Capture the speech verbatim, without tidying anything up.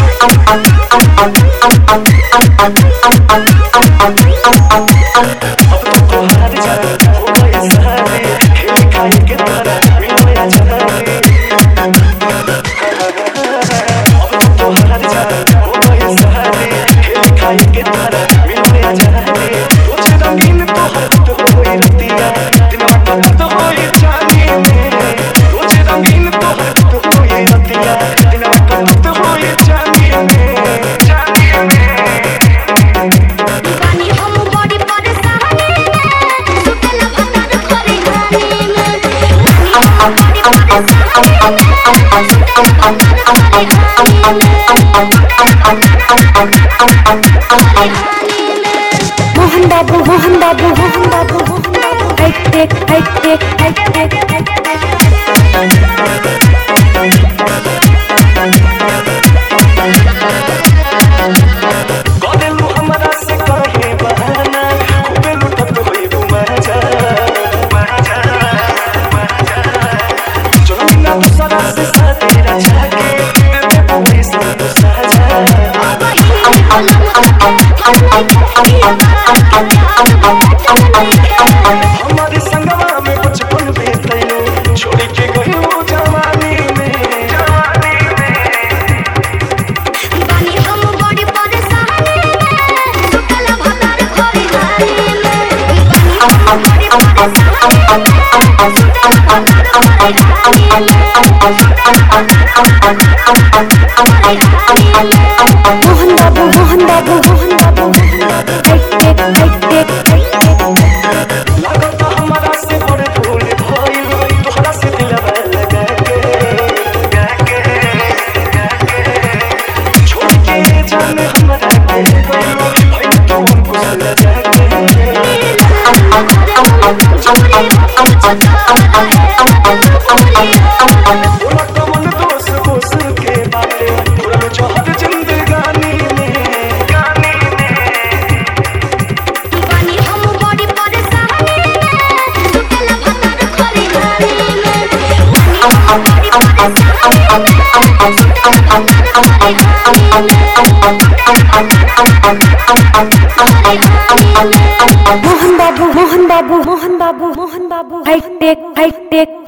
Mohan Babu Mohan Babu Mohan Babu high tech high tech high tech गोदेलू हमरा से कहे बहाना खूबे लुटत होई मजा मजा मजा जोना दूसरा से साथी रचा के दे बोले से साजा हमारे संगवा में बचपन बीतैलो छोड़ के गई वो जवानी में जवानी में बानी हम बड़ी परेशानी में सुतला भतार खोरी जानी में बानी हम बड़ी परेशानी में सुतला भतार खोरी जानी में Mohan Babu Mohan Babu Mohan Babu high tech high take लागत हमारा से बड़ फूल भइल तोहरा से दिलवा लगा के लगा के लगा के छोड़ के जाने हमरा के गइलो भई तो हमको लगा के बोला तो मन दोस्त दोस्त के बातें पूरा चाहत जिंदगानी में गानी में बानी हम बड़ी परेशानी में सुतला भतार खोरी जानी में बानी हम बड़ी परेशानी में सुतला भतार खोरी जानी में Mohan Babu Mohan Babu Mohan Babu Mohan Babu high tech high take